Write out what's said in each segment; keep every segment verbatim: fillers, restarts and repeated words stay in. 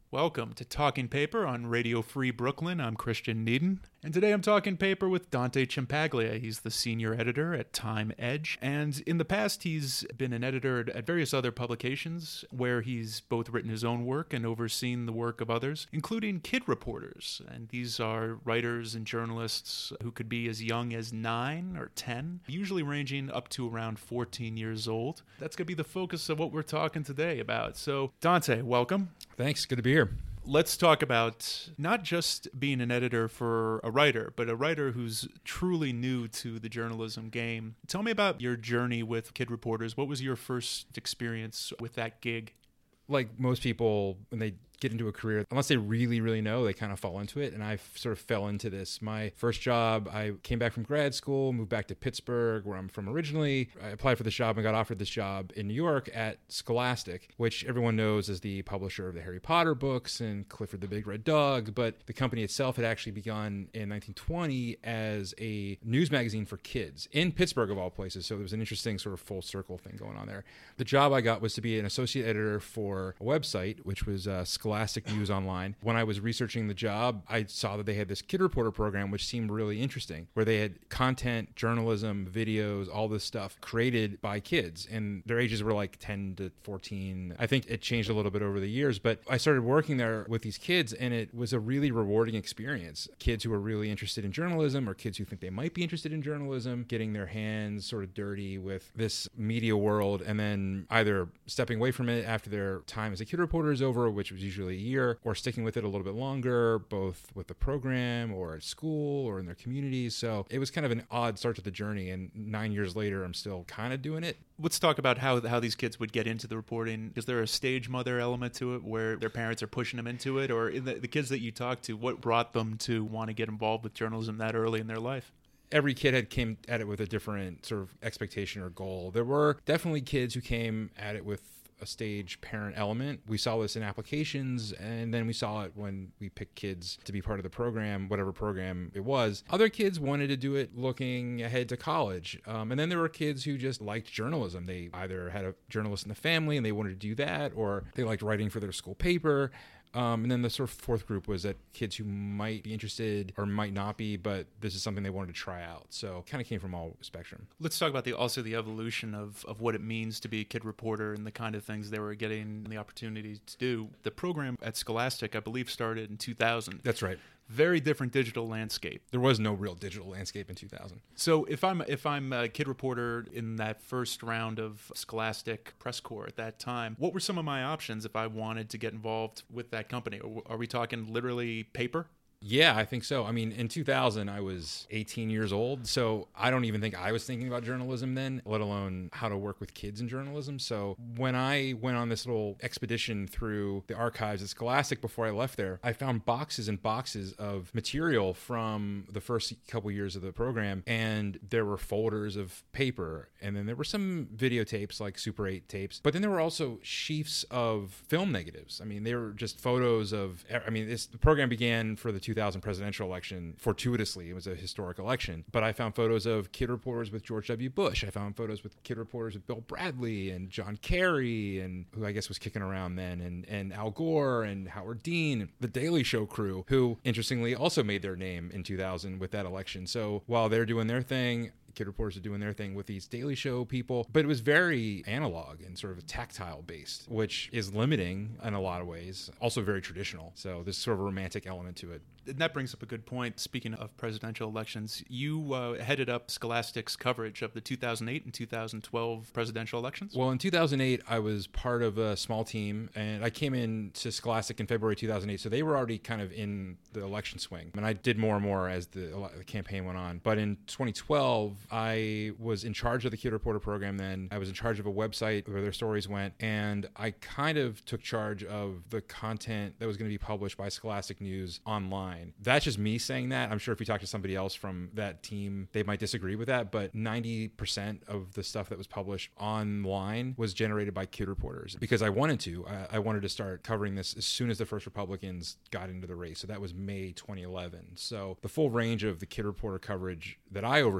Welcome to Talking Paper on Radio Free Brooklyn. I'm Christian Needon, and today I'm talking paper with Dante Ciampaglia. He's the senior editor at Time Edge, and in the past he's been an editor at various other publications where he's both written his own work and overseen the work of others, including kid reporters. And these are writers and journalists who could be as young as nine or ten, usually ranging up to around fourteen years old. That's going to be the focus of what we're talking today about. So, Dante, welcome. Thanks. Good to be here. Let's talk about not just being an editor for a writer, but a writer who's truly new to the journalism game. Tell me about your journey with Kid Reporters. What was your first experience with that gig? Like most people, when they get into a career, unless they really, really know, they kind of fall into it. And I sort of fell into this. My first job, I came back from grad school, moved back to Pittsburgh, where I'm from originally. I applied for this job and got offered this job in New York at Scholastic, which everyone knows as the publisher of the Harry Potter books and Clifford the Big Red Dog. But the company itself had actually begun in nineteen twenty as a news magazine for kids in Pittsburgh, of all places. So there was an interesting sort of full circle thing going on there. The job I got was to be an associate editor for a website, which was uh, Scholastic Scholastic News Online. When I was researching the job, I saw that they had this Kid Reporter program, which seemed really interesting, where they had content, journalism, videos, all this stuff created by kids. And their ages were like ten to fourteen. I think it changed a little bit over the years, but I started working there with these kids, and it was a really rewarding experience. Kids who are really interested in journalism, or kids who think they might be interested in journalism, getting their hands sort of dirty with this media world, and then either stepping away from it after their time as a Kid Reporter is over, which was usually a year, or sticking with it a little bit longer, both with the program or at school or in their communities. So it was kind of an odd start to the journey, and nine years later, I'm still kind of doing it. Let's talk about how how these kids would get into the reporting. Is there a stage mother element to it where their parents are pushing them into it? Or in the, the kids that you talk to, what brought them to want to get involved with journalism that early in their life? Every kid had came at it with a different sort of expectation or goal. There were definitely kids who came at it with a stage parent element. We saw this in applications, and then we saw it when we picked kids to be part of the program, whatever program it was. Other kids wanted to do it looking ahead to college. Um, and then there were kids who just liked journalism. They either had a journalist in the family and they wanted to do that, or they liked writing for their school paper. Um, and then the sort of fourth group was that kids who might be interested or might not be, but this is something they wanted to try out. So kind of came from all spectrum. Let's talk about the also the evolution of, of what it means to be a kid reporter and the kind of things they were getting the opportunity to do. The program at Scholastic, I believe, started in two thousand. That's right. Very different digital landscape. There was no real digital landscape in two thousand. So if I'm if I'm a kid reporter in that first round of Scholastic press corps at that time, what were some of my options if I wanted to get involved with that company? Are we talking literally paper? Yeah, I think so. I mean, in two thousand, I was eighteen years old, so I don't even think I was thinking about journalism then, let alone how to work with kids in journalism. So when I went on this little expedition through the archives at Scholastic before I left there, I found boxes and boxes of material from the first couple years of the program, and there were folders of paper, and then there were some videotapes, like Super eight tapes, but then there were also sheafs of film negatives. I mean, they were just photos of, I mean, this, the program began for the two thousand presidential election fortuitously. It was a historic election. But I found photos of kid reporters with George W. Bush. I found photos with kid reporters with Bill Bradley and John Kerry, and who I guess was kicking around then, and, and Al Gore and Howard Dean, the Daily Show crew, who interestingly also made their name in two thousand with that election. So while they're doing their thing, kid reporters are doing their thing with these Daily Show people, but it was very analog and sort of tactile based, which is limiting in a lot of ways, also very traditional. So there's sort of a romantic element to it. And that brings up a good point. Speaking of presidential elections, you uh, headed up Scholastic's coverage of the two thousand eight and two thousand twelve presidential elections? Well, in two thousand eight, I was part of a small team, and I came in to Scholastic in February two thousand eight, so they were already kind of in the election swing. And I did more and more as the, the campaign went on. But in twenty twelve, I was in charge of the Kid Reporter program then. I was in charge of a website where their stories went, and I kind of took charge of the content that was going to be published by Scholastic News online. That's just me saying that. I'm sure if you talk to somebody else from that team, they might disagree with that, but ninety percent of the stuff that was published online was generated by Kid Reporters because I wanted to. I, I wanted to start covering this as soon as the first Republicans got into the race. So that was May twenty eleven. So the full range of the Kid Reporter coverage that I oversaw was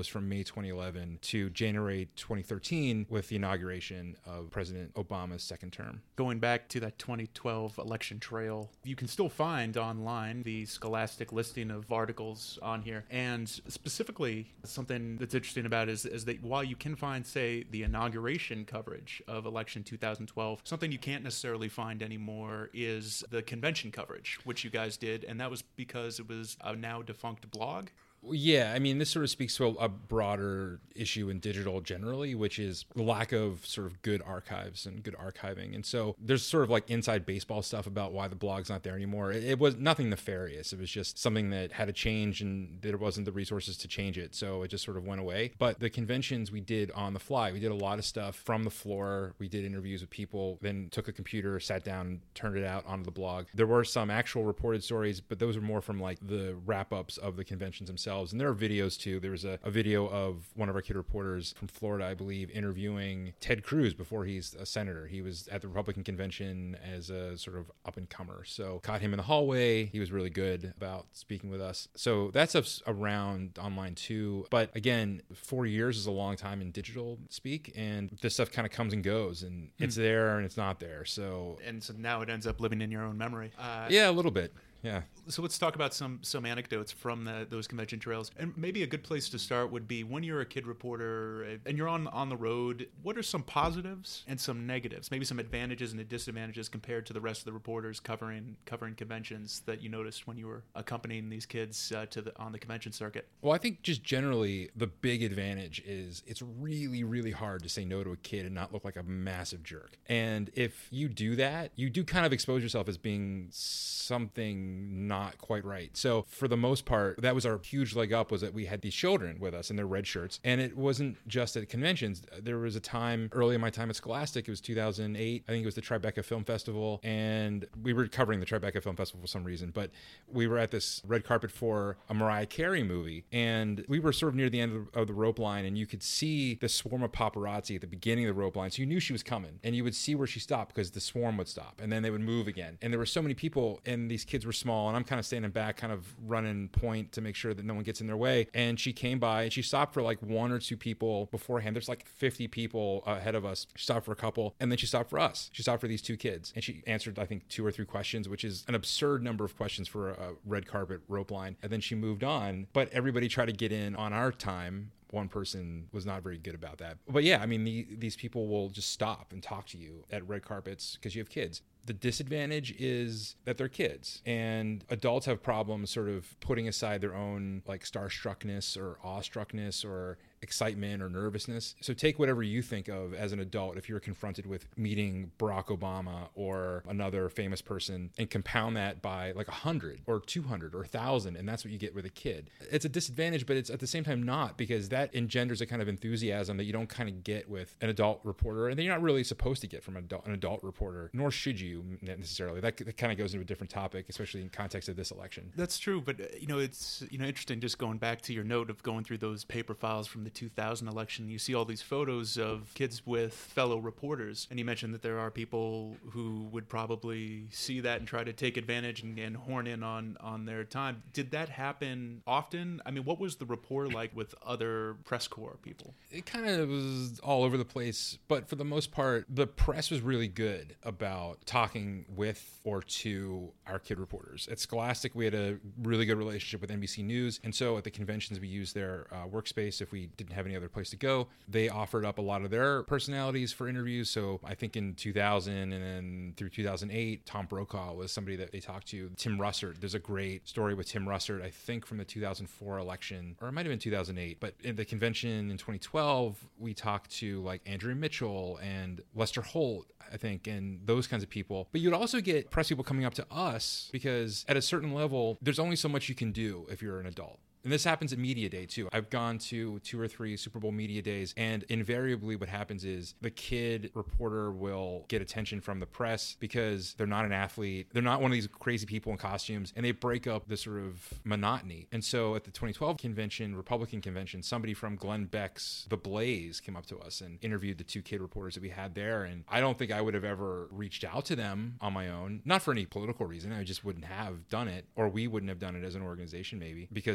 was from May twenty eleven to January twenty thirteen with the inauguration of President Obama's second term. Going back to that twenty twelve election trail, you can still find online the Scholastic listing of articles on here. And specifically, something that's interesting about it is, is that while you can find, say, the inauguration coverage of election two thousand twelve, something you can't necessarily find anymore is the convention coverage, which you guys did. And that was because it was a now defunct blog. Yeah, I mean, this sort of speaks to a, a broader issue in digital generally, which is the lack of sort of good archives and good archiving. And so there's sort of like inside baseball stuff about why the blog's not there anymore. It, it was nothing nefarious. It was just something that had to change and there wasn't the resources to change it. So it just sort of went away. But the conventions we did on the fly. We did a lot of stuff from the floor. We did interviews with people, then took a computer, sat down, turned it out onto the blog. There were some actual reported stories, but those were more from like the wrap-ups of the conventions themselves. And there are videos too. There was a, a video of one of our kid reporters from Florida, I believe, interviewing Ted Cruz before he's a senator. He was at the Republican convention as a sort of up-and-comer. So caught him in the hallway. He was really good about speaking with us. So that stuff's around online too. But again, four years is a long time in digital speak, and this stuff kind of comes and goes, and it's mm. there and it's not there. So and so now it ends up living in your own memory. Uh, yeah, a little bit. Yeah. So let's talk about some some anecdotes from the, those convention trails. And maybe a good place to start would be when you're a kid reporter and you're on on the road, what are some positives and some negatives? Maybe some advantages and disadvantages compared to the rest of the reporters covering covering conventions that you noticed when you were accompanying these kids uh, to the on the convention circuit. Well, I think just generally the big advantage is it's really, really hard to say no to a kid and not look like a massive jerk. And if you do that, you do kind of expose yourself as being something not quite right. So for the most part, that was our huge leg up, was that we had these children with us in their red shirts. And it wasn't just at conventions. There was a time early in my time at Scholastic, it was two thousand eight, I think it was the Tribeca Film Festival, and we were covering the Tribeca Film Festival for some reason, but we were at this red carpet for a Mariah Carey movie, and we were sort of near the end of the rope line, and you could see the swarm of paparazzi at the beginning of the rope line, so you knew she was coming, and you would see where she stopped because the swarm would stop, and then they would move again. And there were so many people, and these kids were small, and I'm kind of standing back, kind of running point to make sure that no one gets in their way. And she came by and she stopped for like one or two people beforehand. There's like fifty people ahead of us. She stopped for a couple, and then she stopped for us. She stopped for these two kids, and she answered, I think, two or three questions, which is an absurd number of questions for a red carpet rope line. And then she moved on, but everybody tried to get in on our time. One person was not very good about that. But yeah, I mean, the, these people will just stop and talk to you at red carpets because you have kids. The disadvantage is that they're kids, and adults have problems sort of putting aside their own like starstruckness or awestruckness or excitement or nervousness. So take whatever you think of as an adult if you're confronted with meeting Barack Obama or another famous person, and compound that by like a hundred or two hundred or a thousand, and that's what you get with a kid. It's a disadvantage, but it's at the same time not, because that engenders a kind of enthusiasm that you don't kind of get with an adult reporter, and that you're not really supposed to get from an adult, an adult reporter, nor should you necessarily. That, that kind of goes into a different topic, especially in context of this election. That's true, but uh, you know, it's you know interesting just going back to your note of going through those paper files from the two thousand election. You see all these photos of kids with fellow reporters, and you mentioned that there are people who would probably see that and try to take advantage and, and horn in on on their time. Did that happen often? I mean, what was the rapport like with other press corps people? It kind of was all over the place, but for the most part, the press was really good about talking with or to our kid reporters. At Scholastic, we had a really good relationship with N B C News, and so at the conventions, we used their uh, workspace if we didn't have any other place to go. They offered up a lot of their personalities for interviews. So I think in two thousand and then through two thousand eight, Tom Brokaw was somebody that they talked to. Tim Russert, there's a great story with Tim Russert, I think from the two thousand four election, or it might have been two thousand eight, but in the convention in twenty twelve, we talked to like Andrea Mitchell and Lester Holt, I think, and those kinds of people. But you'd also get press people coming up to us, because at a certain level, there's only so much you can do if you're an adult. And this happens at Media Day, too. I've gone to two or three Super Bowl Media Days, and invariably what happens is the kid reporter will get attention from the press because they're not an athlete. They're not one of these crazy people in costumes, and they break up the sort of monotony. And so at the twenty twelve convention, Republican convention, somebody from Glenn Beck's The Blaze came up to us and interviewed the two kid reporters that we had there. And I don't think I would have ever reached out to them on my own, not for any political reason. I just wouldn't have done it, or we wouldn't have done it as an organization maybe, because it was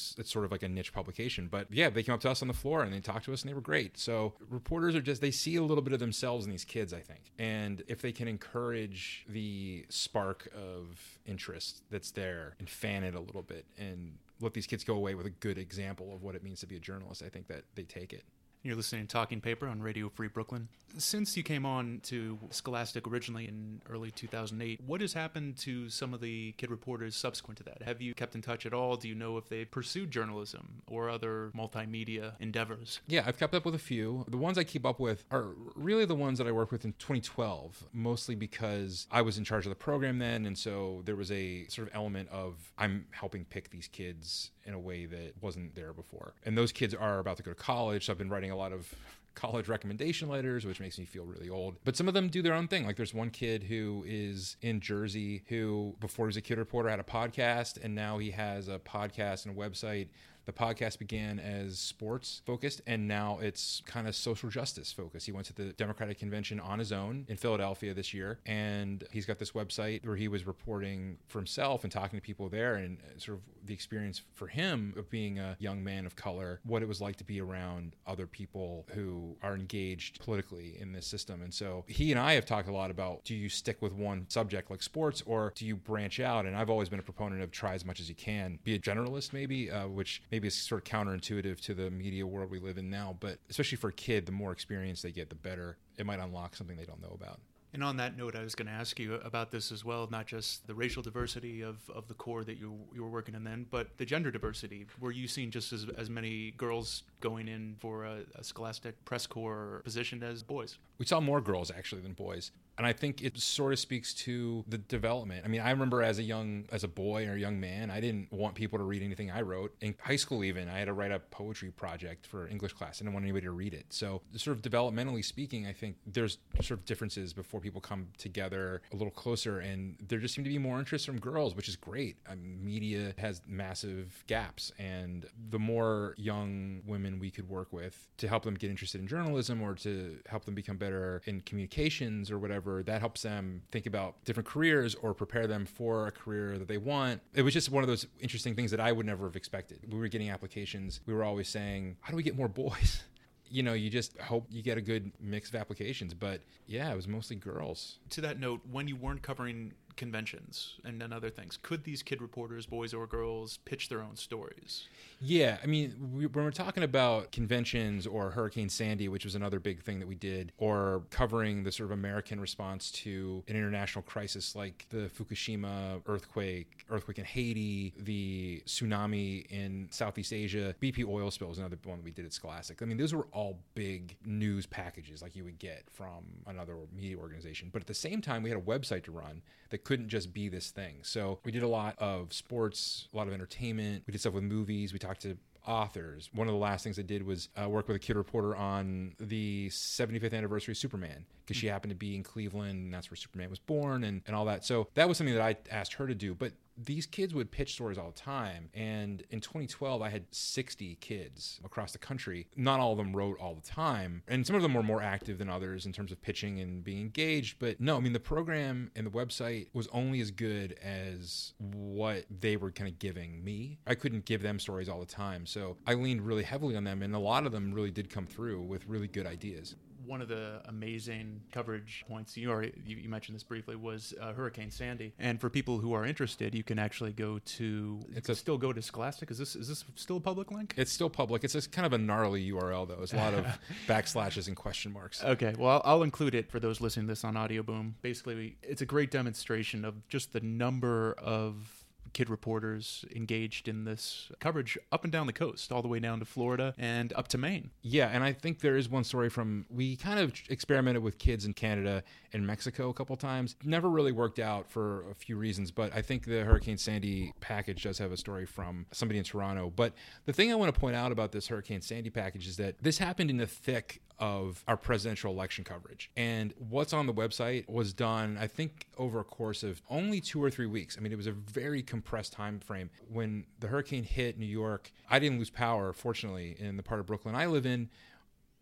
because it's sort of like a niche publication. But yeah, they came up to us on the floor and they talked to us and they were great. So reporters are just, they see a little bit of themselves in these kids, I think. And if they can encourage the spark of interest that's there and fan it a little bit and let these kids go away with a good example of what it means to be a journalist, I think that they take it. You're listening to Talking Paper on Radio Free Brooklyn. Since you came on to Scholastic originally in early two thousand eight, what has happened to some of the kid reporters subsequent to that? Have you kept in touch at all? Do you know if they pursued journalism or other multimedia endeavors? Yeah, I've kept up with a few. The ones I keep up with are really the ones that I worked with in twenty twelve, mostly because I was in charge of the program then, and so there was a sort of element of I'm helping pick these kids in a way that wasn't there before. And those kids are about to go to college, so I've been writing a lot of college recommendation letters, which makes me feel really old. But some of them do their own thing. Like there's one kid who is in Jersey who, before he was a kid reporter, had a podcast, and now he has a podcast and a website. The podcast began as sports focused, and now it's kind of social justice focused. He went to the Democratic Convention on his own in Philadelphia this year, and he's got this website where he was reporting for himself and talking to people there, and sort of the experience for him of being a young man of color, what it was like to be around other people who are engaged politically in this system. And so he and I have talked a lot about, do you stick with one subject like sports, or do you branch out? And I've always been a proponent of try as much as you can. Be a generalist maybe, uh, which maybe is sort of counterintuitive to the media world we live in now. But especially for a kid, the more experience they get, the better. It might unlock something they don't know about. And on that note, I was going to ask you about this as well, not just the racial diversity of, of the core that you you were working in then, but the gender diversity. Were you seeing just as, as many girls going in for a, a Scholastic press corps position as boys? We saw more girls actually than boys. And I think it sort of speaks to the development. I mean, I remember as a young, as a boy or a young man, I didn't want people to read anything I wrote. In high school even, I had to write a poetry project for English class. I didn't want anybody to read it. So sort of developmentally speaking, I think there's sort of differences before people come together a little closer. And there just seem to be more interest from girls, which is great. I mean, media has massive gaps. And the more young women we could work with to help them get interested in journalism or to help them become better in communications or whatever, that helps them think about different careers or prepare them for a career that they want. It was just one of those interesting things that I would never have expected. We were getting applications. We were always saying, how do we get more boys? You know, you just hope you get a good mix of applications. But yeah, it was mostly girls. To that note, when you weren't covering conventions and, and other things, could these kid reporters, boys or girls, pitch their own stories? Yeah, I mean, we, when we're talking about conventions or Hurricane Sandy, which was another big thing that we did, or covering the sort of American response to an international crisis like the Fukushima earthquake, earthquake in Haiti, the tsunami in Southeast Asia, B P oil spill was another one that we did at Scholastic. I mean, those were all big news packages like you would get from another media organization. But at the same time, we had a website to run that couldn't just be this thing. So we did a lot of sports, a lot of entertainment. We did stuff with movies. We talked to authors. One of the last things I did was uh, work with a kid reporter on the seventy-fifth anniversary of Superman, because she happened to be in Cleveland, and that's where Superman was born and, and all that. So that was something that I asked her to do. But these kids would pitch stories all the time. And in twenty twelve, I had sixty kids across the country. Not all of them wrote all the time. And some of them were more active than others in terms of pitching and being engaged. But no, I mean, the program and the website was only as good as what they were kind of giving me. I couldn't give them stories all the time. So I leaned really heavily on them. And a lot of them really did come through with really good ideas. One of the amazing coverage points, you already you, you mentioned this briefly, was uh, Hurricane Sandy. And for people who are interested, you can actually go to, it's a, still go to Scholastic. Is this is this still a public link? It's still public. It's a, kind of a gnarly U R L, though. There's a lot of backslashes and question marks. Okay, well, I'll include it for those listening to this on Audio Boom. Basically, it's a great demonstration of just the number of kid reporters engaged in this coverage up and down the coast, all the way down to Florida and up to Maine. Yeah, and I think there is one story from, we kind of experimented with kids in Canada and Mexico a couple times. Never really worked out for a few reasons, but I think the Hurricane Sandy package does have a story from somebody in Toronto. But the thing I want to point out about this Hurricane Sandy package is that this happened in the thick of our presidential election coverage. And what's on the website was done, I think, over a course of only two or three weeks. I mean, it was a very compressed time frame. When the hurricane hit New York, I didn't lose power, fortunately, in the part of Brooklyn I live in.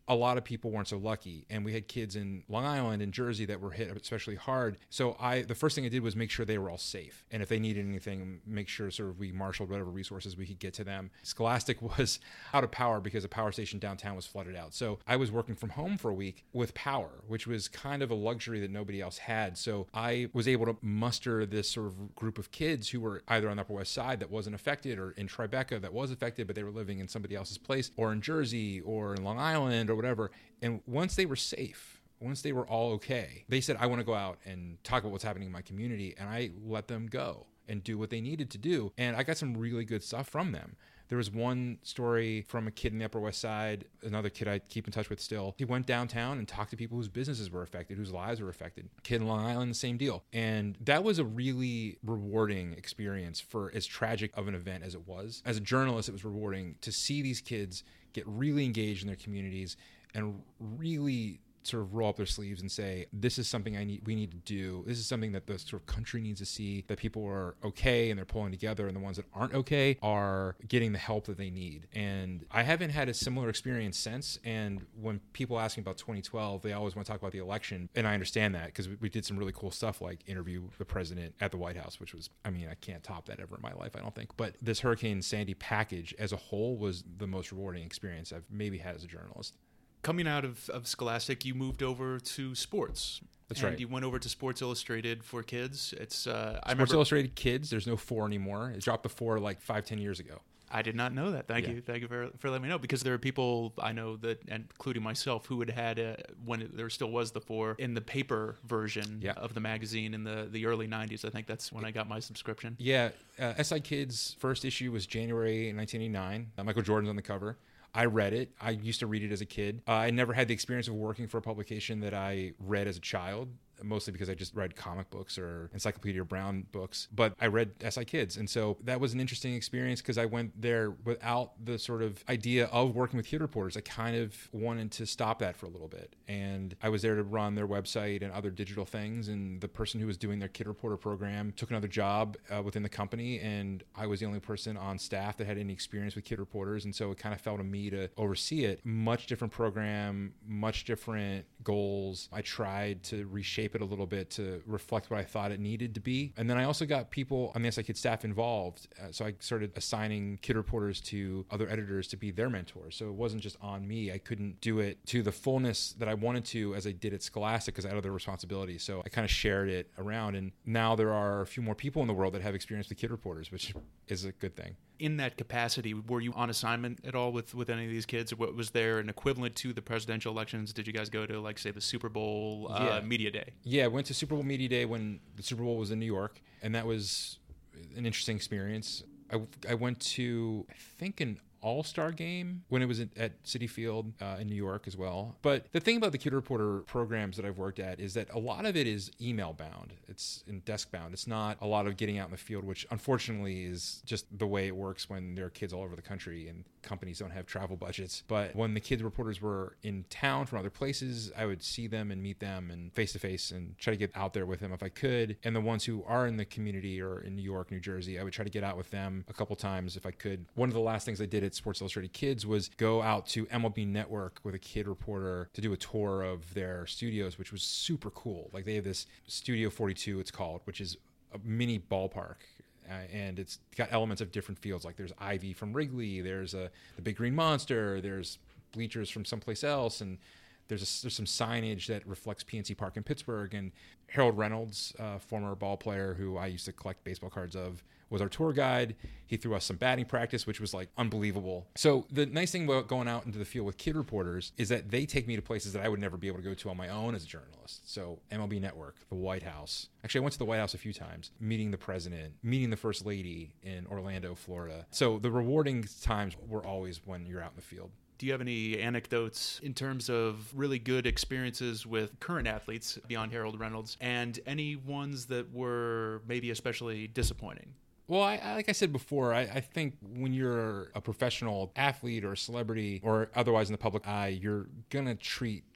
a lot of people weren't so lucky. And we had kids in Long Island and Jersey that were hit especially hard. So I, the first thing I did was make sure they were all safe. And if they needed anything, make sure sort of we marshaled whatever resources we could get to them. Scholastic was out of power because a power station downtown was flooded out. So I was working from home for a week with power, which was kind of a luxury that nobody else had. So I was able to muster this sort of group of kids who were either on the Upper West Side that wasn't affected, or in Tribeca that was affected, but they were living in somebody else's place, or in Jersey or in Long Island or whatever. And once they were safe, once they were all okay, they said, I want to go out and talk about what's happening in my community. And I let them go and do what they needed to do. And I got some really good stuff from them. There was one story from a kid in the Upper West Side, another kid I keep in touch with still. He went downtown and talked to people whose businesses were affected, whose lives were affected. Kid in Long Island, the same deal. And that was a really rewarding experience for as tragic of an event as it was. As a journalist, it was rewarding to see these kids get really engaged in their communities and really sort of roll up their sleeves and say, this is something I need, we need to do. This is something that the sort of country needs to see, that people are okay and they're pulling together, and the ones that aren't okay are getting the help that they need. And I haven't had a similar experience since. And when people ask me about twenty twelve, they always want to talk about the election. And I understand that because we did some really cool stuff like interview the president at the White House, which was, I mean, I can't top that ever in my life, I don't think. But this Hurricane Sandy package as a whole was the most rewarding experience I've maybe had as a journalist. Coming out of, of Scholastic, you moved over to sports. That's and right. You went over to Sports Illustrated for kids. It's uh, I Sports remember, Illustrated Kids. There's no four anymore. It dropped the four like five, ten years ago. I did not know that. Thank Yeah. you. Thank you for, for letting me know, because there are people I know that, including myself, who had had, a, when it, there still was the four, in the paper version Yeah. of the magazine in the, the early nineties. I think that's when I got my subscription. Yeah. Uh, S I Kids' first issue was January nineteen eighty-nine. Uh, Michael Jordan's on the cover. I read it. I used to read it as a kid. Uh, I never had the experience of working for a publication that I read as a child, mostly because I just read comic books or Encyclopedia Brown books. But I read S I Kids. And so that was an interesting experience because I went there without the sort of idea of working with kid reporters. I kind of wanted to stop that for a little bit. And I was there to run their website and other digital things. And the person who was doing their kid reporter program took another job uh, within the company. And I was the only person on staff that had any experience with kid reporters. And so it kind of fell to me to oversee it. Much different program, much different goals. I tried to reshape it a little bit to reflect what I thought it needed to be. And then I also got people on the S I Kids staff involved. Uh, so I started assigning kid reporters to other editors to be their mentors. So it wasn't just on me. I couldn't do it to the fullness that I wanted to as I did at Scholastic because I had other responsibilities. So I kind of shared it around. And now there are a few more people in the world that have experience with kid reporters, which is a good thing. In that capacity, were you on assignment at all with, with any of these kids? Or what, was there an equivalent to the presidential elections? Did you guys go to, like, say, the Super Bowl uh, Yeah. Media Day? Yeah, I went to Super Bowl Media Day when the Super Bowl was in New York, and that was an interesting experience. I, I went to, I think, an all-star game when it was at Citi Field uh, in New York as well. But the thing about the kid reporter programs that I've worked at is that a lot of it is email bound. It's in desk bound. It's not a lot of getting out in the field, which unfortunately is just the way it works when there are kids all over the country and companies don't have travel budgets. But when the kids reporters were in town from other places, I would see them and meet them and face to face and try to get out there with them if I could. And the ones who are in the community or in New York, New Jersey, I would try to get out with them a couple times if I could. One of the last things I did at Sports Illustrated Kids was go out to M L B Network with a kid reporter to do a tour of their studios, which was super cool. Like they have this Studio forty-two, it's called, which is a mini ballpark. Uh, and it's got elements of different fields. Like there's Ivy from Wrigley, there's a, the Big Green Monster, there's bleachers from someplace else, and there's a, there's some signage that reflects P N C Park in Pittsburgh. And Harold Reynolds, uh, former ball player who I used to collect baseball cards of, was our tour guide. He threw us some batting practice, which was like unbelievable. So the nice thing about going out into the field with kid reporters is that they take me to places that I would never be able to go to on my own as a journalist. So M L B Network, the White House. Actually, I went to the White House a few times, meeting the president, meeting the first lady in Orlando, Florida. So the rewarding times were always when you're out in the field. Do you have any anecdotes in terms of really good experiences with current athletes beyond Harold Reynolds, and any ones that were maybe especially disappointing? Well, I, I, like I said before, I, I think when you're a professional athlete or a celebrity or otherwise in the public eye, you're going to treat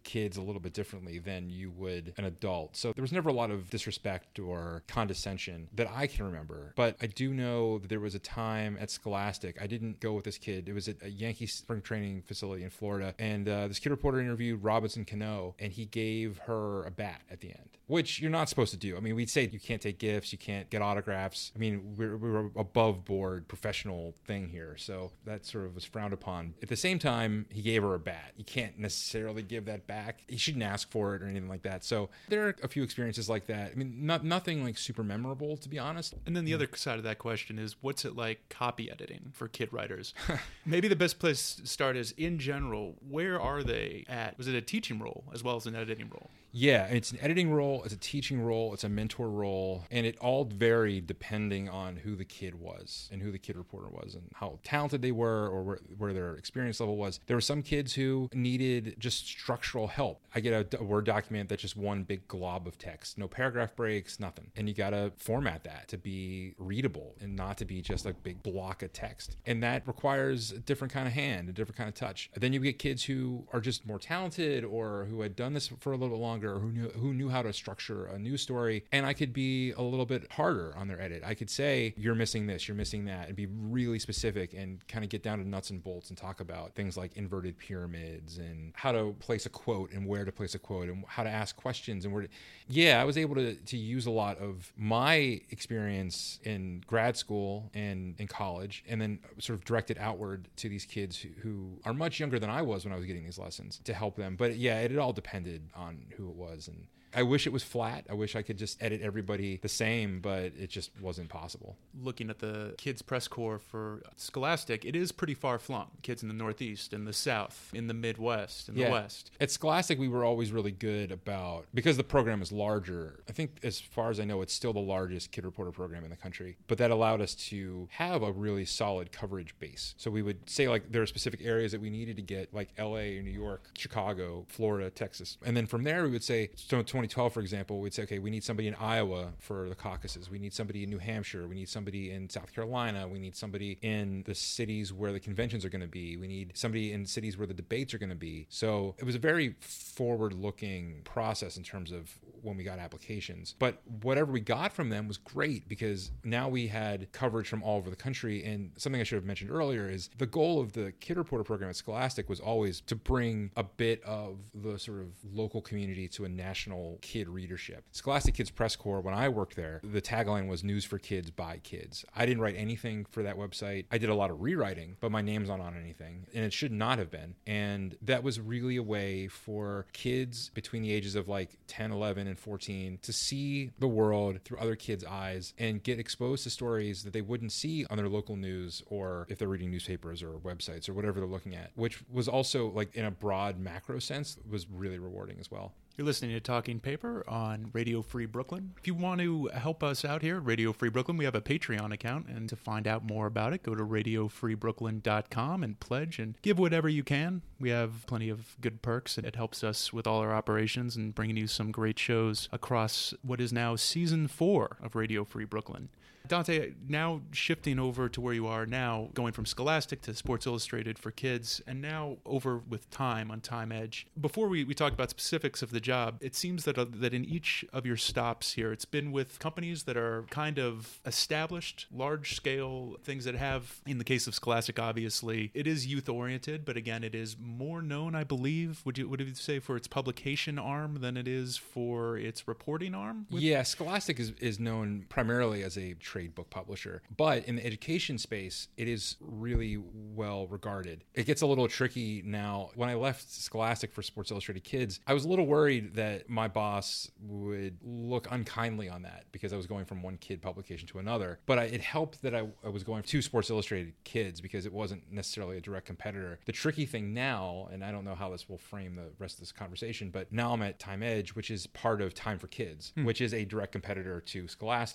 kids a little bit differently than you would an adult. So there was never a lot of disrespect or condescension that I can remember. But I do know that there was a time at Scholastic, I didn't go with this kid. It was at a Yankee spring training facility in Florida. And uh, this kid reporter interviewed Robinson Cano, and he gave her a bat at the end, which you're not supposed to do. I mean, we'd say you can't take gifts, you can't get autographs. I mean, we're, we're above board professional thing here. So that sort of was frowned upon. At the same time, he gave her a bat. You can't necessarily give that back. He shouldn't ask for it or anything like that. So there are a few experiences like that. I mean, not nothing like super memorable, to be honest. And then the other side of that question is, what's it like copy editing for kid writers? Maybe the best place to start is, in general, where are they at? Was it a teaching role as well as an editing role? Yeah, it's an editing role, it's a teaching role, it's a mentor role, and it all varied depending on who the kid was and who the kid reporter was and how talented they were or where, where their experience level was. There were some kids who needed just structural help. I get a, a Word document that's just one big glob of text, no paragraph breaks, nothing. And you got to format that to be readable and not to be just a big block of text. And that requires a different kind of hand, a different kind of touch. Then you get kids who are just more talented or who had done this for a little bit longer, or who knew, who knew how to structure a news story. And I could be a little bit harder on their edit. I could say, you're missing this, you're missing that, and be really specific and kind of get down to nuts and bolts and talk about things like inverted pyramids and how to place a quote and where to place a quote and how to ask questions and where to... Yeah, I was able to, to use a lot of my experience in grad school and in college, and then sort of direct it outward to these kids who, who are much younger than I was when I was getting these lessons to help them. But yeah, it, it all depended on who it was. And I wish it was flat. I wish I could just edit everybody the same, but it just wasn't possible. Looking at the kids press corps for Scholastic, it is pretty far flung. Kids in the Northeast, in the South, in the Midwest, in yeah. the West. At Scholastic, we were always really good about, because the program is larger, I think as far as I know, it's still the largest kid reporter program in the country, but that allowed us to have a really solid coverage base. So we would say like there are specific areas that we needed to get, like L A, New York, Chicago, Florida, Texas. And then from there, we would say, so twenty twelve, for example, we'd say, okay, we need somebody in Iowa for the caucuses. We need somebody in New Hampshire. We need somebody in South Carolina. We need somebody in the cities where the conventions are going to be. We need somebody in cities where the debates are going to be. So it was a very forward-looking process in terms of when we got applications. But whatever we got from them was great, because now we had coverage from all over the country. And something I should have mentioned earlier is the goal of the Kid Reporter program at Scholastic was always to bring a bit of the sort of local community to a national kid readership. Scholastic Kids Press Corps, when I worked there, the tagline was news for kids by kids. I didn't write anything for that website. I did a lot of rewriting, but my name's not on anything, and it should not have been. And that was really a way for kids between the ages of like ten, eleven, and fourteen to see the world through other kids' eyes and get exposed to stories that they wouldn't see on their local news, or if they're reading newspapers or websites or whatever they're looking at, which was also, like, in a broad macro sense, was really rewarding as well. You're listening to Talking Paper on Radio Free Brooklyn. If you want to help us out here, Radio Free Brooklyn, we have a Patreon account, and to find out more about it, go to radio free brooklyn dot com and pledge and give whatever you can. We have plenty of good perks, and it helps us with all our operations and bringing you some great shows across what is now season four of Radio Free Brooklyn. Dante, now shifting over to where you are now, going from Scholastic to Sports Illustrated for Kids, and now over with Time on Time Edge. Before we, we talk about specifics of the job, it seems that uh, that in each of your stops here, it's been with companies that are kind of established, large-scale things that have, in the case of Scholastic, obviously, it is youth-oriented, but again, it is more known, I believe, would you would you say, for its publication arm than it is for its reporting arm? With- yeah, Scholastic is, is known primarily as a trade book publisher, but in the education space, it is really well regarded. It gets a little tricky now. When I left Scholastic for Sports Illustrated Kids, I was a little worried that my boss would look unkindly on that because I was going from one kid publication to another. But I, it helped that I, I was going to Sports Illustrated Kids because it wasn't necessarily a direct competitor. The tricky thing now, and I don't know how this will frame the rest of this conversation, but now I'm at Time Edge, which is part of Time for Kids, hmm. which is a direct competitor to Scholastic.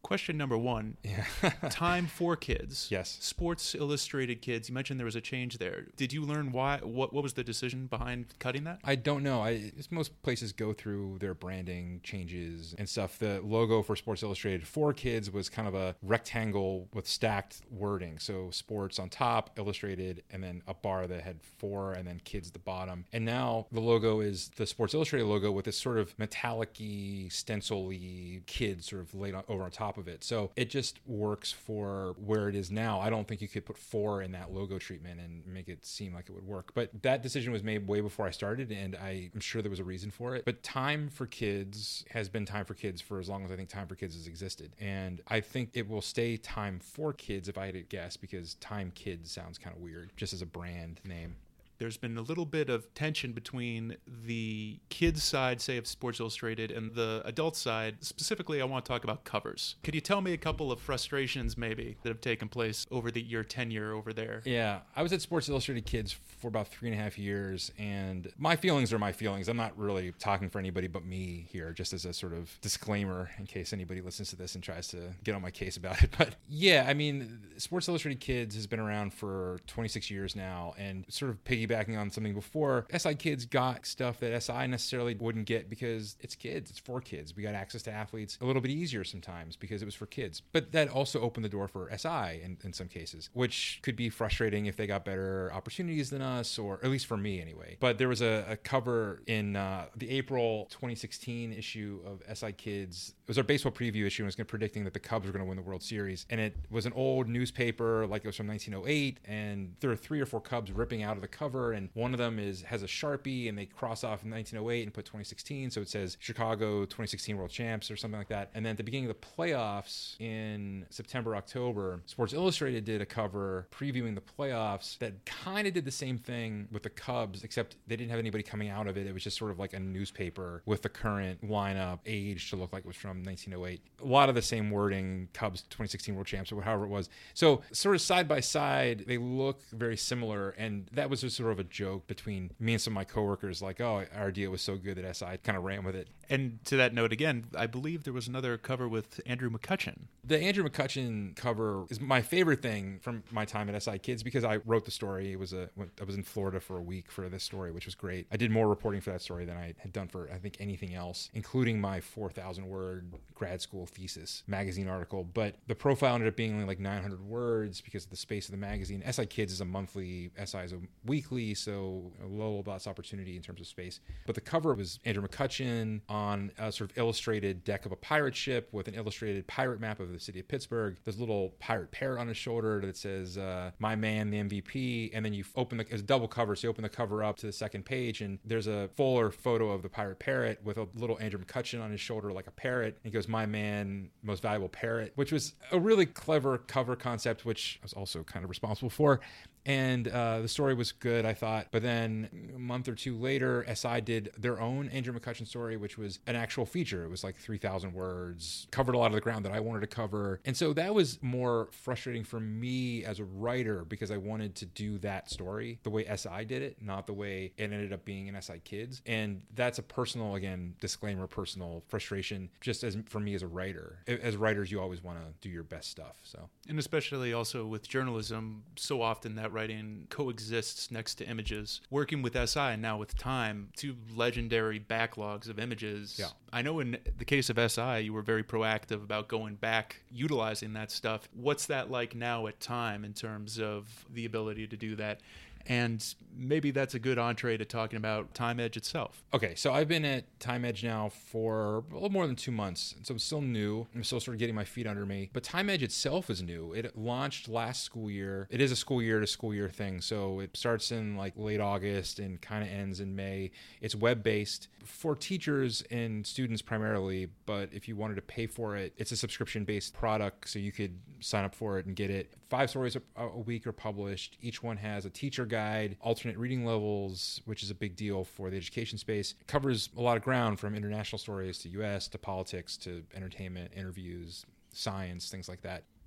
Question number one. Yeah. Time for Kids. Yes. Sports Illustrated Kids. You mentioned there was a change there. Did you learn why? What, what was the decision behind cutting that? I don't know. I most places go through their branding changes and stuff. The logo for Sports Illustrated for Kids was kind of a rectangle with stacked wording. So sports on top, illustrated, and then a bar that had four, and then kids at the bottom. And now the logo is the Sports Illustrated logo with this sort of metallic-y, stencil-y kid sort of laid on, over on top of it. So it just works for where it is now. I don't think you could put four in that logo treatment and make it seem like it would work. But that decision was made way before I started, and I am sure there was a reason for it. But Time for Kids has been Time for Kids for as long as I think Time for Kids has existed. And I think it will stay Time for Kids if I had to guess, because Time Kids sounds kind of weird just as a brand name. There's been a little bit of tension between the kids side, say, of Sports Illustrated and the adult side. Specifically, I want to talk about covers. Could you tell me a couple of frustrations maybe that have taken place over the your tenure over there? Yeah, I was at Sports Illustrated Kids for about three and a half years, and my feelings are my feelings. I'm not really talking for anybody but me here, just as a sort of disclaimer in case anybody listens to this and tries to get on my case about it. But yeah, I mean, Sports Illustrated Kids has been around for twenty-six years now, and sort of piggybacking on something before, S I Kids got stuff that S I necessarily wouldn't get because it's kids, it's for kids. We got access to athletes a little bit easier sometimes because it was for kids. But that also opened the door for S I in, in some cases, which could be frustrating if they got better opportunities than us, or at least for me anyway. But there was a, a cover in uh, the April twenty sixteen issue of S I Kids. It was our baseball preview issue, and it was predicting that the Cubs were going to win the World Series. And it was an old newspaper, like it was from nineteen oh eight, and there are three or four Cubs ripping out of the cover, and one of them is has a Sharpie, and they cross off in nineteen oh eight and put twenty sixteen, so it says Chicago twenty sixteen World Champs or something like that. And then at the beginning of the playoffs in September, October, Sports Illustrated did a cover previewing the playoffs that kind of did the same thing with the Cubs, except they didn't have anybody coming out of it. It was just sort of like a newspaper with the current lineup aged to look like it was from nineteen oh eight. A lot of the same wording, Cubs twenty sixteen World Champs, or however it was. So sort of side by side, they look very similar, and that was just sort of a joke between me and some of my coworkers, like, oh, our idea was so good that S I kind of ran with it. And to that note again, I believe there was another cover with Andrew McCutchen. The Andrew McCutchen cover is my favorite thing from my time at S I Kids because I wrote the story. It was a I was in Florida for a week for this story, which was great. I did more reporting for that story than I had done for, I think, anything else, including my four thousand word grad school thesis magazine article. But the profile ended up being only like nine hundred words because of the space of the magazine. S I Kids is a monthly, S I is a weekly, so a low loss opportunity in terms of space. But the cover was Andrew McCutchen on a sort of illustrated deck of a pirate ship with an illustrated pirate map of the city of Pittsburgh. There's a little pirate parrot on his shoulder that says, uh, my man, the M V P. And then you open the, it's a double cover, so you open the cover up to the second page, and there's a fuller photo of the pirate parrot with a little Andrew McCutchen on his shoulder like a parrot. And he goes, my man, most valuable parrot, which was a really clever cover concept, which I was also kind of responsible for. And uh, the story was good, I thought. But then a month or two later, S I did their own Andrew McCutchen story, which was an actual feature. It was like three thousand words, covered a lot of the ground that I wanted to cover. And so that was more frustrating for me as a writer because I wanted to do that story the way S I did it, not the way it ended up being in S I Kids. And that's a personal, again, disclaimer, personal frustration, just as for me as a writer. As writers, you always want to do your best stuff. So, and especially also with journalism, so often that writing coexists next to images. Working with S I and now with Time, two legendary backlogs of images. Yeah. I know in the case of S I, you were very proactive about going back, utilizing that stuff. What's that like now at Time in terms of the ability to do that? And maybe that's a good entree to talking about Time Edge itself. Okay, so I've been at Time Edge now for a little more than two months, so I'm still new. I'm still sort of getting my feet under me. But Time Edge itself is new. It launched last school year. It is a school year to school year thing, so it starts in like late August and kind of ends in May. It's web-based for teachers and students primarily, but if you wanted to pay for it, it's a subscription-based product, so you could sign up for it and get it. Five stories a, a week are published. Each one has a teacher guide, alternate reading levels, which is a big deal for the education space. It covers a lot of ground from international stories to U S to politics to entertainment, interviews, science, things like that.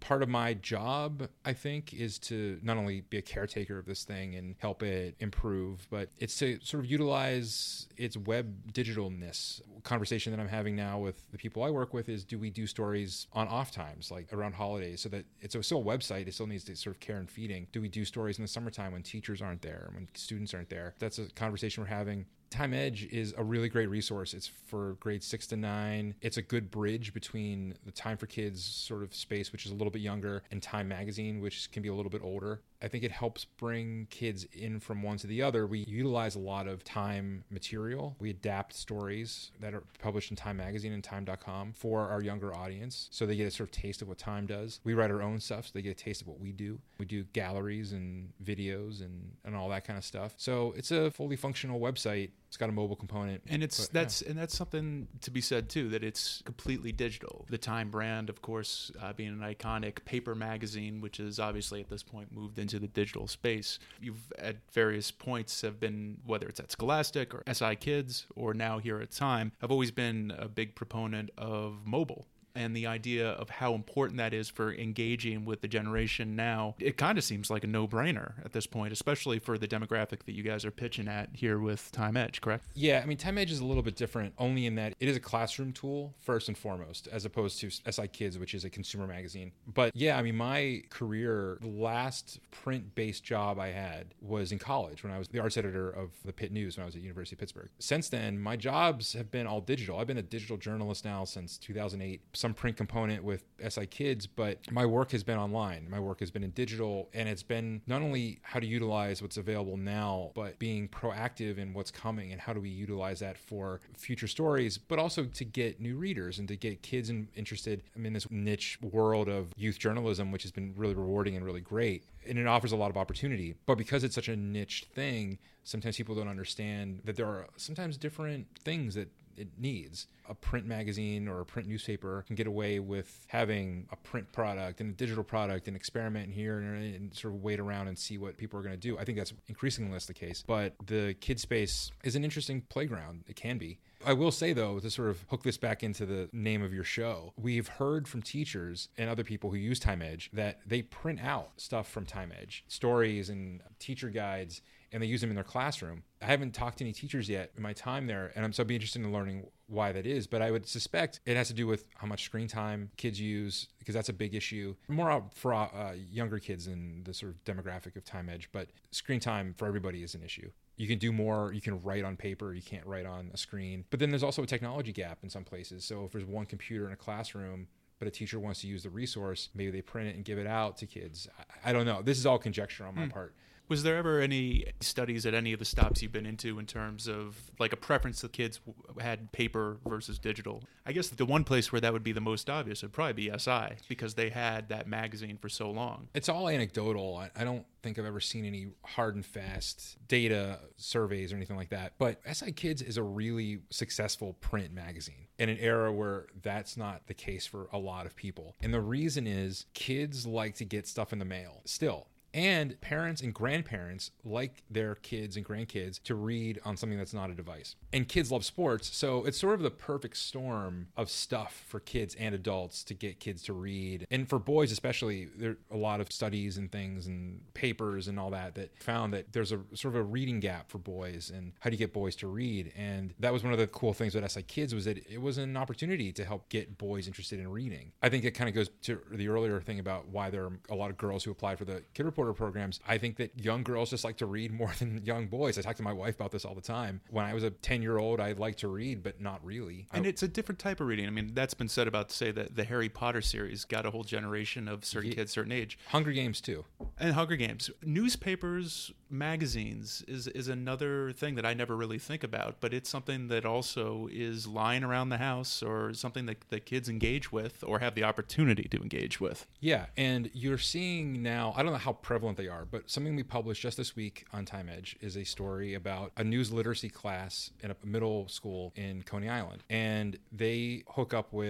part of my job, I think, is to not only be a caretaker of this thing and help it improve, but it's to sort of utilize its web digitalness. Conversation that I'm having now with the people I work with is, do we do stories on off times, like around holidays, so that it's still a website, it still needs to sort of care and feeding. Do we do stories in the summertime when teachers aren't there, when students aren't there? That's a conversation we're having. Time Edge is a really great resource. It's for grades six to nine. It's a good bridge between the Time for Kids sort of space, which is a little bit younger, and Time Magazine, which can be a little bit older. I think it helps bring kids in from one to the other. We utilize a lot of Time material. We adapt stories that are published in Time Magazine and Time dot com for our younger audience, so they get a sort of taste of what Time does. We write our own stuff, so they get a taste of what we do. We do galleries and videos and, and all that kind of stuff. So it's a fully functional website. It's got a mobile component. And it's but, that's yeah. and that's something to be said too, that it's completely digital. The Time brand, of course, uh, being an iconic paper magazine, which is obviously at this point moved into the digital space. You've at various points have been, whether it's at Scholastic or S I Kids or now here at Time, have always been a big proponent of mobile. And the idea of how important that is for engaging with the generation now, it kind of seems like a no-brainer at this point, especially for the demographic that you guys are pitching at here with Time Edge, correct? Yeah, I mean, Time Edge is a little bit different only in that it is a classroom tool first and foremost, as opposed to S I Kids, which is a consumer magazine. But yeah, I mean, my career, the last print-based job I had was in college when I was the arts editor of the Pitt News when I was at University of Pittsburgh. Since then, my jobs have been all digital. I've been a digital journalist now since two thousand eight. Some print component with S I Kids, but my work has been online. My work has been in digital, and it's been not only how to utilize what's available now, but being proactive in what's coming and how do we utilize that for future stories, but also to get new readers and to get kids in, interested in this niche world of youth journalism, which has been really rewarding and really great. And it offers a lot of opportunity. But because it's such a niche thing, sometimes people don't understand that there are sometimes different things that it needs. A print magazine or a print newspaper can get away with having a print product and a digital product and experiment here and, and sort of wait around and see what people are going to do. I think that's increasingly less the case. But the kid space is an interesting playground. It can be. I will say, though, to sort of hook this back into the name of your show, we've heard from teachers and other people who use Time Edge that they print out stuff from Time Edge, stories and teacher guides, and they use them in their classroom. I haven't talked to any teachers yet in my time there, and I'm so I'd be interested in learning why that is. But I would suspect it has to do with how much screen time kids use, because that's a big issue. More out for uh, younger kids in the sort of demographic of Time Edge, but screen time for everybody is an issue. You can do more. You can write on paper. You can't write on a screen. But then there's also a technology gap in some places. So if there's one computer in a classroom, but a teacher wants to use the resource, maybe they print it and give it out to kids. I, I don't know. This is all conjecture on my hmm. part. Was there ever any studies at any of the stops you've been into in terms of like a preference that kids had paper versus digital? I guess the one place where that would be the most obvious would probably be S I, because they had that magazine for so long. It's all anecdotal. I, I don't think I've ever seen any hard and fast data surveys or anything like that. But S I Kids is a really successful print magazine in an era where that's not the case for a lot of people. And the reason is kids like to get stuff in the mail still. And parents and grandparents like their kids and grandkids to read on something that's not a device. And kids love sports, so it's sort of the perfect storm of stuff for kids and adults to get kids to read. And for boys especially, there are a lot of studies and things and papers and all that that found that there's a sort of a reading gap for boys and how do you get boys to read. And that was one of the cool things with S I Kids, was that it was an opportunity to help get boys interested in reading. I think it kind of goes to the earlier thing about why there are a lot of girls who apply for the Kid Reporter programs. I think that young girls just like to read more than young boys. I talk to my wife about this all the time. When I was a ten-year-old, I liked to read, but not really. And I, it's a different type of reading. I mean, that's been said about, say, that the Harry Potter series got a whole generation of certain yeah, kids, certain age. Hunger Games, too. And Hunger Games. Newspapers, magazines is, is another thing that I never really think about, but it's something that also is lying around the house or something that the kids engage with or have the opportunity to engage with. Yeah, and you're seeing now, I don't know how prevalent they are, but something we published just this week on Time Edge is a story about a news literacy class in a middle school in Coney Island. And they hook up with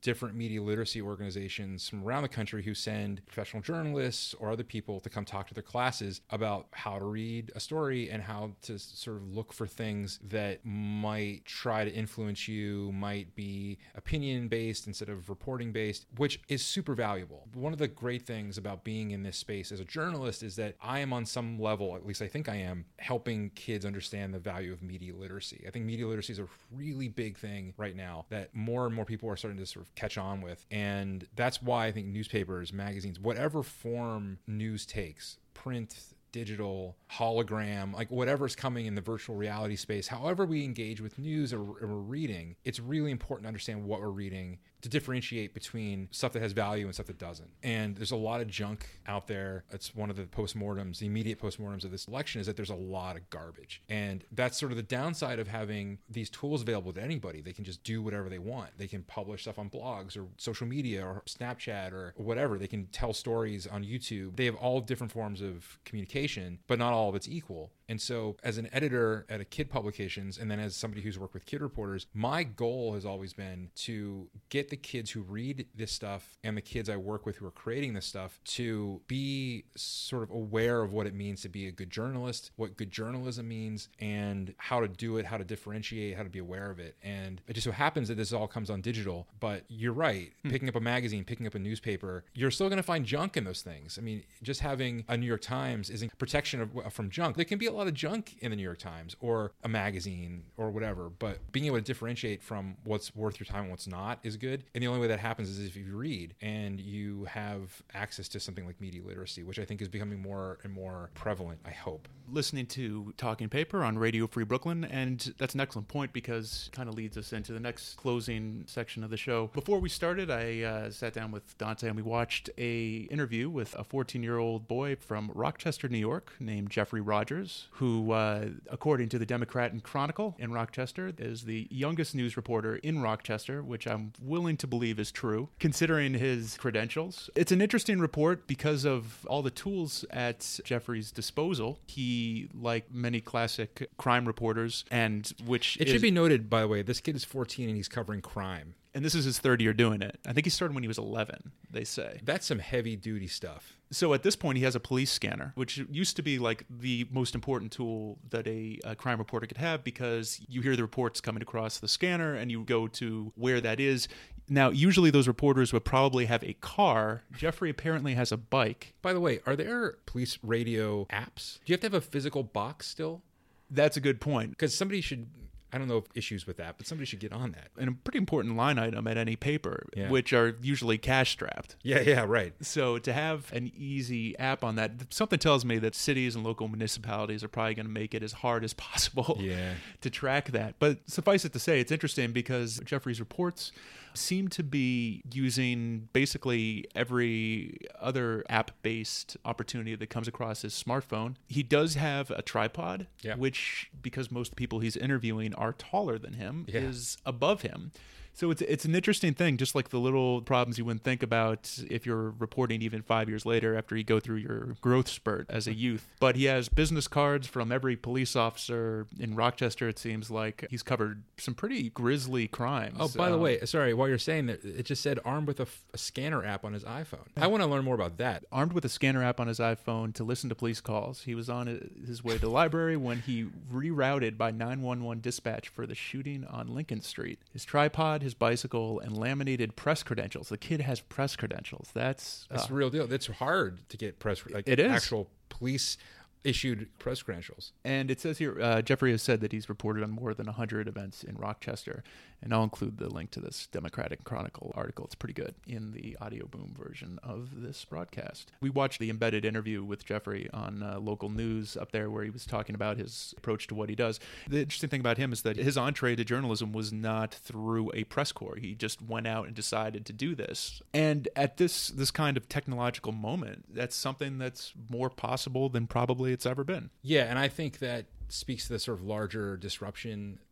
different media literacy organizations from around the country who send professional journalists or other people to come talk to their classes about how to read a story and how to sort of look for things that might try to influence you, might be opinion based instead of reporting based, which is super valuable. One of the great things about being in this space as a journalist is that I am on some level, at least I think I am, helping kids understand the value of media literacy. I think media literacy is a really big thing right now that more and more people are starting to sort of catch on with. And that's why I think newspapers, magazines, whatever form news takes, print, digital, hologram, like whatever's coming in the virtual reality space, however we engage with news or, or reading, it's really important to understand what we're reading to differentiate between stuff that has value and stuff that doesn't. And there's a lot of junk out there. It's one of the postmortems, the immediate postmortems of this election is that there's a lot of garbage. And that's sort of the downside of having these tools available to anybody. They can just do whatever they want. They can publish stuff on blogs or social media or Snapchat or whatever. They can tell stories on YouTube. They have all different forms of communication, but not all of it's equal. And so as an editor at a kid publications, and then as somebody who's worked with kid reporters, my goal has always been to get the kids who read this stuff and the kids I work with who are creating this stuff to be sort of aware of what it means to be a good journalist, what good journalism means, and how to do it, how to differentiate, how to be aware of it. And it just so happens that this all comes on digital, but you're right. Hmm. Picking up a magazine, picking up a newspaper, you're still going to find junk in those things. I mean, just having a New York Times isn't protection of, from junk. There can be a lot of junk in the New York Times or a magazine or whatever, but being able to differentiate from what's worth your time and what's not is good. And the only way that happens is if you read and you have access to something like media literacy, which I think is becoming more and more prevalent, I hope. Listening to Talking Paper on Radio Free Brooklyn, and that's an excellent point because it kind of leads us into the next closing section of the show. Before we started, I uh, sat down with Dante and we watched a interview with a fourteen-year-old boy from Rochester, New York, named Jeffrey Rogers, who, uh, according to the Democrat and Chronicle in Rochester, is the youngest news reporter in Rochester, which I'm willing to believe is true, considering his credentials. It's an interesting report because of all the tools at Jeffrey's disposal. He, like many classic crime reporters, and which It is, should be noted, by the way, this kid is fourteen and he's covering crime. And this is his third year doing it. I think he started when he was eleven, they say. That's some heavy-duty stuff. So at this point, he has a police scanner, which used to be like the most important tool that a, a crime reporter could have because you hear the reports coming across the scanner and you go to where that is. Now, usually those reporters would probably have a car. Jeffrey apparently has a bike. By the way, are there police radio apps? Do you have to have a physical box still? That's a good point. Because somebody should... I don't know if issues with that, but somebody should get on that. And a pretty important line item at any paper, yeah. which are usually cash strapped. Yeah, yeah, right. So to have an easy app on that, something tells me that cities and local municipalities are probably going to make it as hard as possible yeah. to track that. But suffice it to say, it's interesting because Jeffrey's reports seem to be using basically every other app-based opportunity that comes across his smartphone. He does have a tripod, yeah. which, because most people he's interviewing are taller than him, yeah. is above him. So it's it's an interesting thing, just like the little problems you wouldn't think about if you're reporting even five years later after you go through your growth spurt as a youth. But he has business cards from every police officer in Rochester. It seems like he's covered some pretty grisly crimes. Oh, by um, the way, sorry, while you're saying that, it just said armed with a, a scanner app on his iPhone. I want to learn more about that. Armed with a scanner app on his iPhone to listen to police calls. He was on his way to the library when he rerouted by nine one one dispatch for the shooting on Lincoln Street. His tripod, his bicycle, and laminated press credentials. The kid has press credentials. That's that's uh, the real deal. That's hard to get press, like it is. Actual police issued press credentials. And it says here, uh, Jeffrey has said that he's reported on more than one hundred events in Rochester. And I'll include the link to this Democratic Chronicle article. It's pretty good in the audio boom version of this broadcast. We watched the embedded interview with Jeffrey on uh, local news up there where he was talking about his approach to what he does. The interesting thing about him is that his entree to journalism was not through a press corps. He just went out and decided to do this. And at this this kind of technological moment, that's something that's more possible than probably it's ever been. Yeah, and I think that speaks to the sort of larger disruption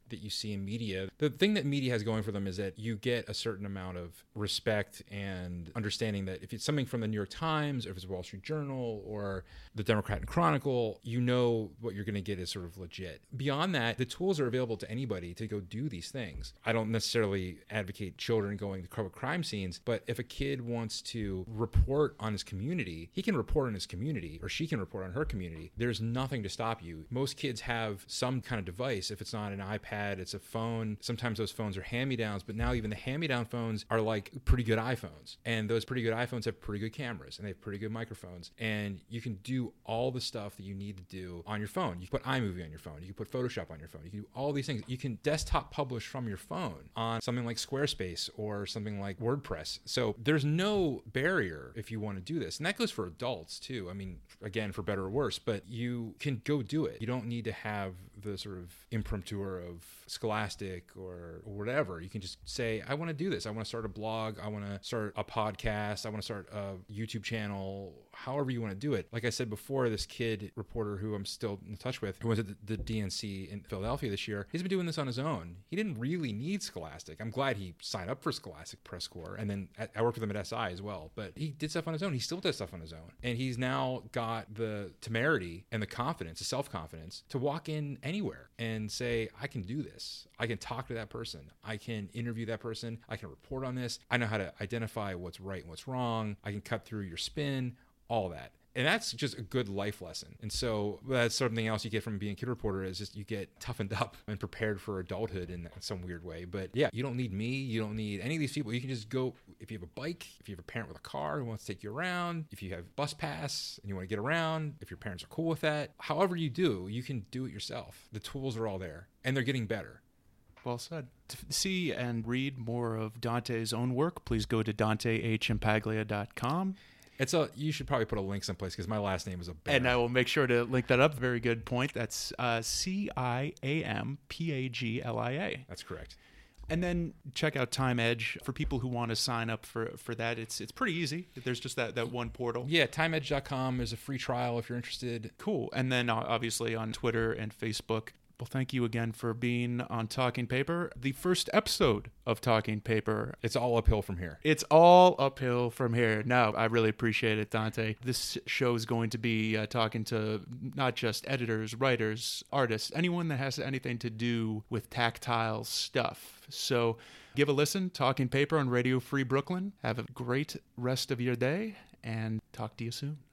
that you see in media. The thing that media has going for them is that you get a certain amount of respect and understanding that if it's something from the New York Times, or if it's Wall Street Journal or the Democrat and Chronicle, you know what you're going to get is sort of legit. Beyond that, the tools are available to anybody to go do these things. I don't necessarily advocate children going to cover crime scenes, but if a kid wants to report on his community, he can report on his community, or she can report on her community. There's nothing to stop you. Most kids have some kind of device. If it's not an iPad, it's a phone. Sometimes those phones are hand-me-downs, but now even the hand-me-down phones are like pretty good iPhones. And those pretty good iPhones have pretty good cameras, and they have pretty good microphones. And you can do all the stuff that you need to do on your phone. You can put iMovie on your phone. You can put Photoshop on your phone. You can do all these things. You can desktop publish from your phone on something like Squarespace or something like WordPress. So there's no barrier if you want to do this. And that goes for adults too. I mean, again, for better or worse, but you can go do it. You don't need to have the sort of imprimatur of Scholastic or whatever. You can just say, I want to do this. I want to start a blog. I want to start a podcast. I want to start a YouTube channel, however you want to do it. Like I said before, this kid reporter who I'm still in touch with, who was at the, the D N C in Philadelphia this year, he's been doing this on his own. He didn't really need Scholastic. I'm glad he signed up for Scholastic Press Corps. And then I, I worked with him at S I as well, but he did stuff on his own. He still does stuff on his own. And he's now got the temerity and the confidence, the self-confidence to walk in anywhere and say, I can do this. I can talk to that person. I can interview that person. I can report on this. I know how to identify what's right and what's wrong. I can cut through your spin, all that. And that's just a good life lesson. And so that's something else you get from being a kid reporter, is just you get toughened up and prepared for adulthood in some weird way. But yeah, you don't need me. You don't need any of these people. You can just go, if you have a bike, if you have a parent with a car who wants to take you around, if you have bus pass and you want to get around, if your parents are cool with that, however you do, you can do it yourself. The tools are all there and they're getting better. Well said. To see and read more of Dante's own work, please go to dante a chimpaglia dot com. It's a. You should probably put a link someplace because my last name is a bear. And I will make sure to link that up. Very good point. That's uh, C I A M P A G L I A. That's correct. And then check out Time Edge for people who want to sign up for, for that. It's it's pretty easy. There's just that, that one portal. Yeah, time edge dot com is a free trial if you're interested. Cool. And then uh, obviously on Twitter and Facebook. Well, thank you again for being on Talking Paper, the first episode of Talking Paper. It's all uphill from here. It's all uphill from here. No, I really appreciate it, Dante. This show is going to be uh, talking to not just editors, writers, artists, anyone that has anything to do with tactile stuff. So give a listen, Talking Paper on Radio Free Brooklyn. Have a great rest of your day, and talk to you soon.